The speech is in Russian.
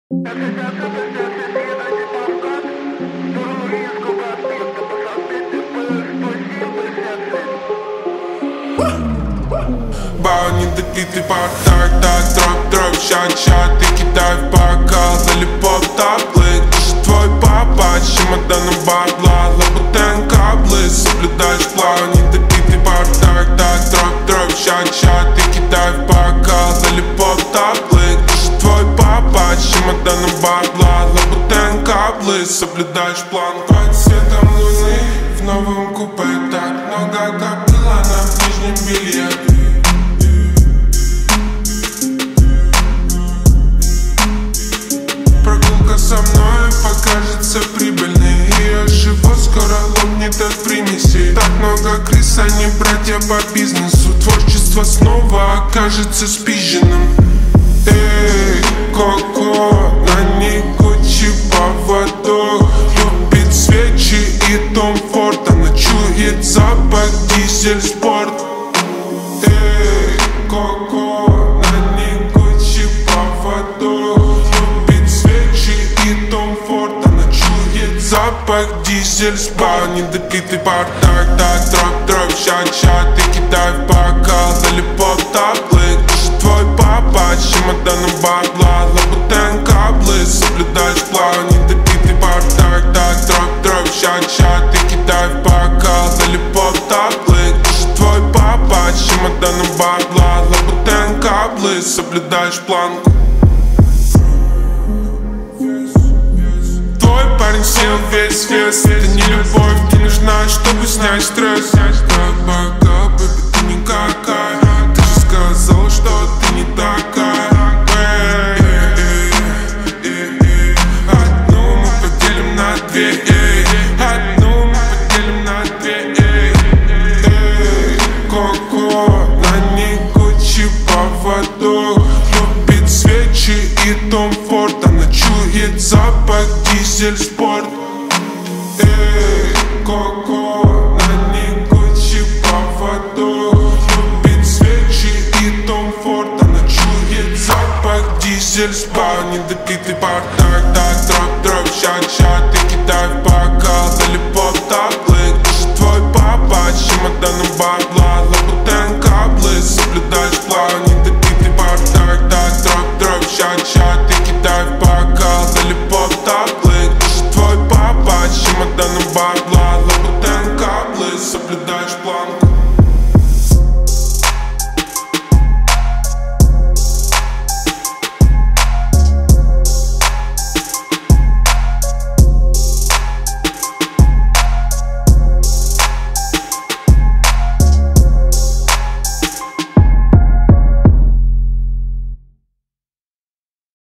Бау, недопитый бардак, так, дроп, ща, ты кидай в бокал, залипов таблы. Где же твой папа, с чемоданом бабла, лабутен каблы, соблюдаешь план. Недопитый бардак, так, дроп, ща, ты кидай в бокал, залипов таблы. Где же твой папа, с чемоданом бабла, лабутен каблы, соблюдаешь план. Под светом луны в новом купе так много капеллана в нижнем белье. Со мной покажется прибыльной, и я живу, скоро лопнет от примесей. Так много крыс, они братья по бизнесу. Творчество снова окажется спизженным. Эй, Коко, на ней Гуччи поводок, любит свечи и Том Форд. Она чует запах дизель спорт. Эй, Коко, на ней Гуччи поводок, и Том Форд. Она чует запах дизель спа. Недопитый бардак, так, дроп, ща, ты кидай в бокал, залипов таблы. Где же твой папа, с чемоданом бабла, лабутен каблы, соблюдаешь план. Недопитый бардак, так, дроп, ща, ты кидай в бокал, залипов таблы. Где же твой папа, с чемоданом бабла, лабутен каблы, соблюдаешь планку. Парень сел весь вес, это не любовь, ты нужна, чтобы снять стресс. Так, бога, бэби, ты никакая, ты же сказала, что ты не такая. Одну мы поделим на две, одну мы поделим на две. Коко, на ней Гуччи поводок, любит свечи и Том Форд. Она чует запах дизель спорт. Эй, Коко, на ней Гуччи поводок, любит свечи и Том Форд. Она чует запах дизель спа. Недопитый бардак, так, дроп, ща, ты кидай в бокал, залипов таблы.